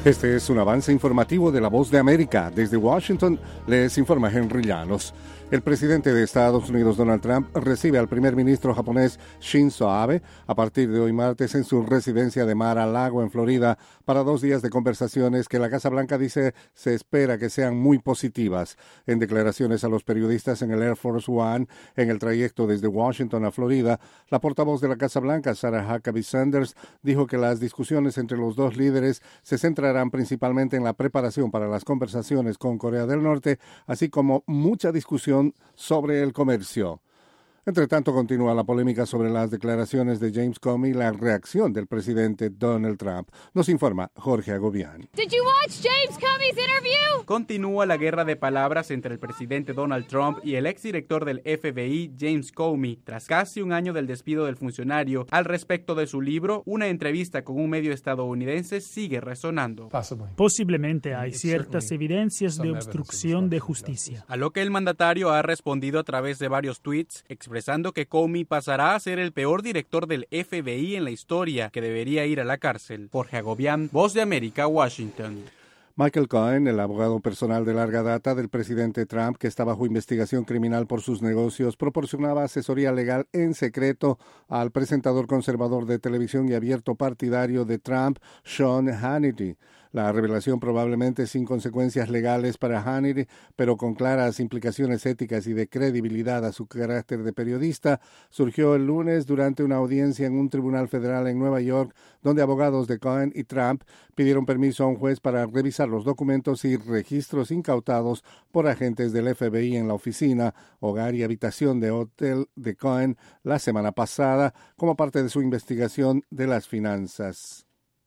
Este es un avance informativo de La Voz de América. Desde Washington les informa Henry Llanos. El presidente de Estados Unidos, Donald Trump, recibe al primer ministro japonés Shinzo Abe a partir de hoy martes en su residencia de Mar-a-Lago, en Florida, para 2 días de conversaciones que la Casa Blanca dice se espera que sean muy positivas. En declaraciones a los periodistas en el Air Force One, en el trayecto desde Washington a Florida, la portavoz de la Casa Blanca, Sarah Huckabee Sanders, dijo que las discusiones entre los dos líderes se centrarán principalmente en la preparación para las conversaciones con Corea del Norte, así como mucha discusión sobre el comercio. Entre tanto, continúa la polémica sobre las declaraciones de James Comey y la reacción del presidente Donald Trump. Nos informa Jorge Agobián. Did you watch James Comey's interview? Continúa la guerra de palabras entre el presidente Donald Trump y el exdirector del FBI, James Comey, tras casi un año del despido del funcionario. Al respecto de su libro, una entrevista con un medio estadounidense sigue resonando. Posiblemente hay ciertas evidencias de obstrucción de justicia. A lo que el mandatario ha respondido a través de varios tweets, expresando que Comey pasará a ser el peor director del FBI en la historia, que debería ir a la cárcel. Jorge Agobián, Voz de América, Washington. Michael Cohen, el abogado personal de larga data del presidente Trump, que está bajo investigación criminal por sus negocios, proporcionaba asesoría legal en secreto al presentador conservador de televisión y abierto partidario de Trump, Sean Hannity. La revelación, probablemente sin consecuencias legales para Hannity, pero con claras implicaciones éticas y de credibilidad a su carácter de periodista, surgió el lunes durante una audiencia en un tribunal federal en Nueva York, donde abogados de Cohen y Trump pidieron permiso a un juez para revisar los documentos y registros incautados por agentes del FBI en la oficina, hogar y habitación de hotel de Cohen la semana pasada, como parte de su investigación de las finanzas.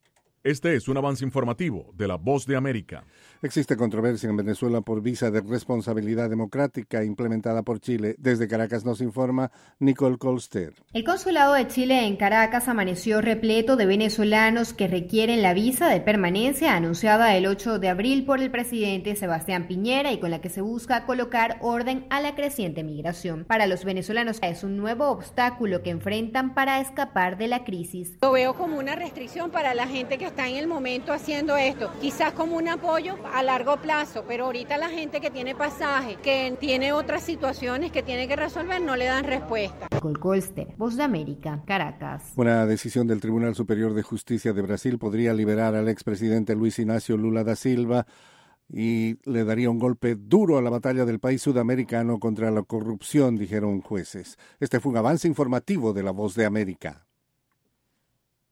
Este es un avance informativo de La Voz de América. Existe controversia en Venezuela por visa de responsabilidad democrática implementada por Chile. Desde Caracas nos informa Nicole Colster. El consulado de Chile en Caracas amaneció repleto de venezolanos que requieren la visa de permanencia anunciada el 8 de abril por el presidente Sebastián Piñera y con la que se busca colocar orden a la creciente migración. Para los venezolanos es un nuevo obstáculo que enfrentan para escapar de la crisis. Lo veo como una restricción para la gente que está en el momento haciendo esto, quizás como un apoyo a largo plazo, pero ahorita la gente que tiene pasaje, que tiene otras situaciones que tiene que resolver, no le dan respuesta. Nicole Colster, Voz de América, Caracas. Una decisión del Tribunal Superior de Justicia de Brasil podría liberar al expresidente Luis Inácio Lula da Silva y le daría un golpe duro a la batalla del país sudamericano contra la corrupción, dijeron jueces. Este fue un avance informativo de La Voz de América.